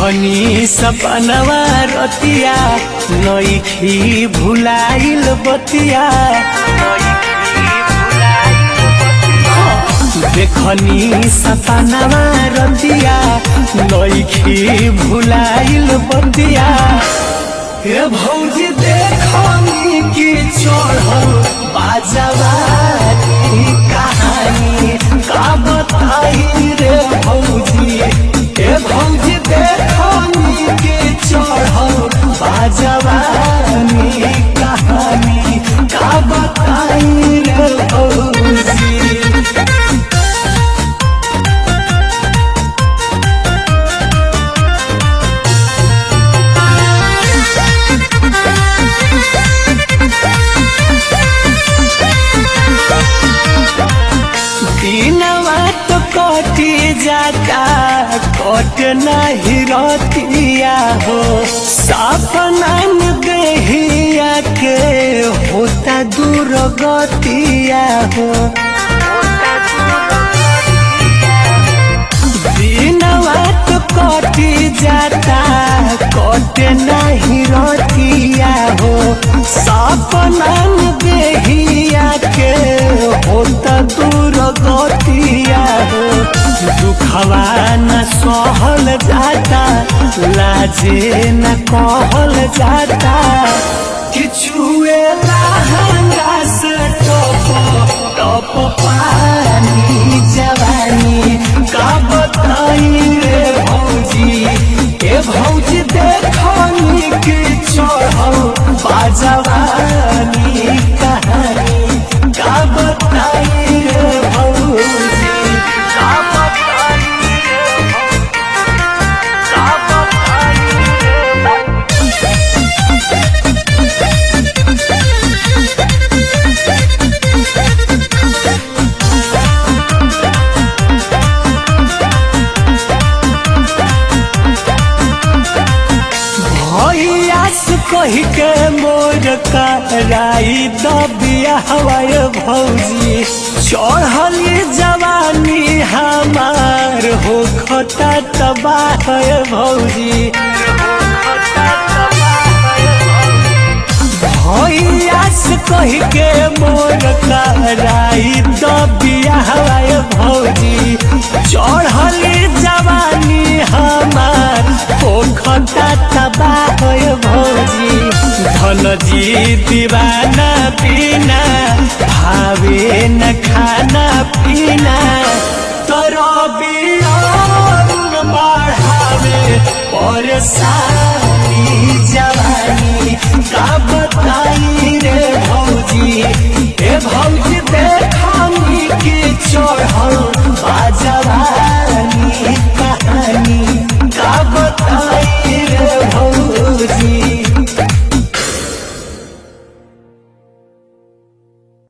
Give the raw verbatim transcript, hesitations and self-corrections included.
देखनी सपनवा रतिया नइखी भुलाइल बतिया देखनी सपनवा रतिया नइखी भुलाइल बतिया हे भौजी देखनी की चढ़ल बाजवानी कहानी का बताई रे भौजी हे भौजी देखनी की चढ़ल बाजवानी कहानी का बताई रे भौजी। जाता कट नहीं रतिया हो सपना देहिया के होता दूर गतिया हो दिनवा तो कटी जाता कट नहीं रतिया हो सपना देहिया के होता दूर गतिया हो दुखवा न सहल जाता लाजे न कहल जाता किछुए लहंगा से टप टप पानी जवानी का बताई रे भौजी ए भौजी देखनी की चढ़ल बाजवानी कहानी का बताई रे भौजी। कही के मोर कराई दबिया हवाए भौजी चढ़ली जवानी हमार हो खता तबाह भौजी भैया से कही के मोर कराई दबिया हवाए भौजी चढ़ली जवानी हमार हो खता तबाह भौजी धन जी दीवाना पीना भावे न खाना पीना तोरो बियान बढ़ावे परेशानी जवानी का